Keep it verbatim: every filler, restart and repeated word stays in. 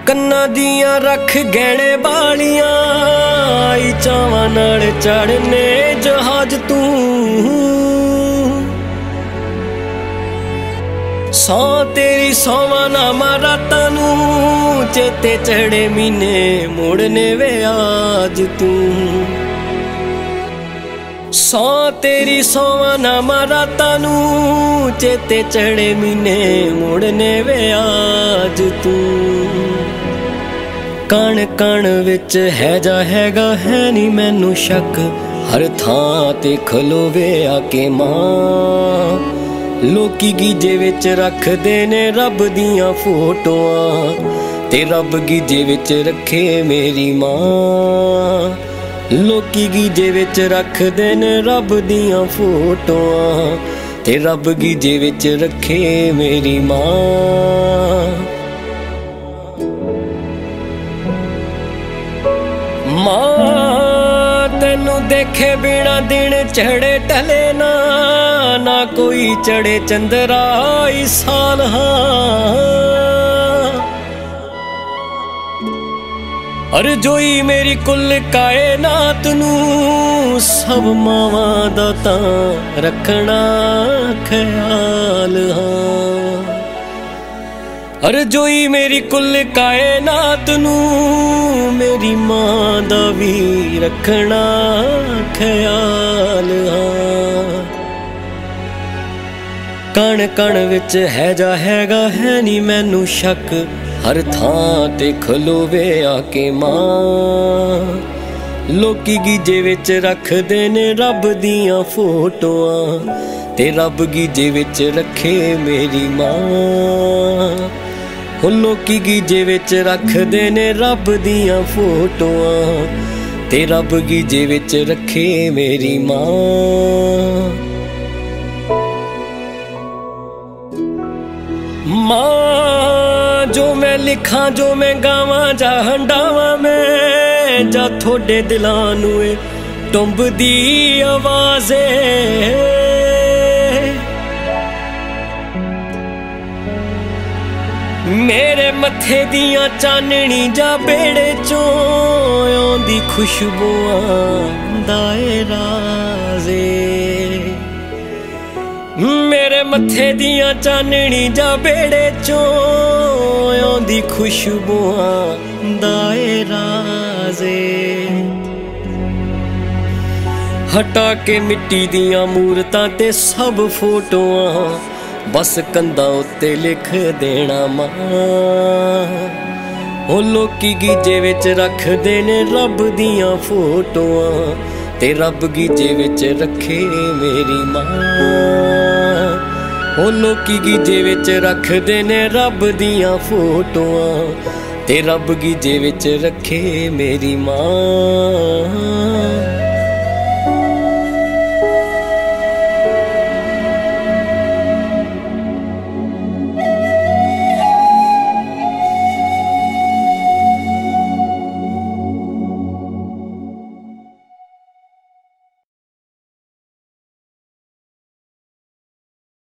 ਕੰਨਾਂ ਦੀਆਂ ਰੱਖ ਗਹਿਣੇ ਵਾਲੀਆਂ ਆਈ ਚਾਵਾਂ नाल चढ़ने जहाज तू सौ तेरी सौवां नामा रातां नू चेते चढ़े मीने मुड़ने वे आज तू सौ तेरी सौवां नामा रातां नू चेते चढ़े मीने मुड़ने वे आज तू कण कण विच है जा हैगा है नी मैनू शक हर थां ते खलोवे आके मां लोकी गीजे विच रखदे ने रब दियां फोटोआं ते रब गीजे विच रखे मेरी मां लोकी गीजे विच रखदे ने रब दियां फोटोआं ते रब गीजे विच रखे मेरी मां मां तेनू देखे बिना दिन चढ़े टले ना ना कोई चढ़े चंद्रा इस साल अर जोई मेरी कुल कायनात नू सब मावां दा तां रखना ख्याल हाँ अरे जोई मेरी कुल कायनात नू मेरी मां दा भी रखना ख्याल हाँ कण कण विच है जा हैगा है नी मैनू शक हर थां ते खलोवे आके मां लोकी गीजे विच रखदे ने रब दियां फोटोआं ते रब गीजे विच रखे मेरी मां हो लोकी गीजे विच रखदे ने रब दियां फोटोआं ते रब गीजे विच रखे मेरी मां मां जो मैं लिखां जो मैं गावां जा हंडावां मैं जा थोड़े दिलां नू टुंबदी आवाज़े मेरे मथे दियां चाननी जा बेड़े चों आउंदी खुशबूआं दाए राज़े मेरे मथे दियां चाननी जा बेड़े चों आउंदी खुशबूआं दाए राज़े हटा के मिट्टी दियां मूरतां ते सब फोटोआं बस कंधा उत्ते लिख देना मां ओ लोकी गीजे विच रखदे ने रब दियां फोटोआं ते रब गीजे विच रखे मेरी मां ओ लोकी गीजे विच रखदे ने रब दियां फोटोआं ते रब गीजे विच रखे मेरी मां।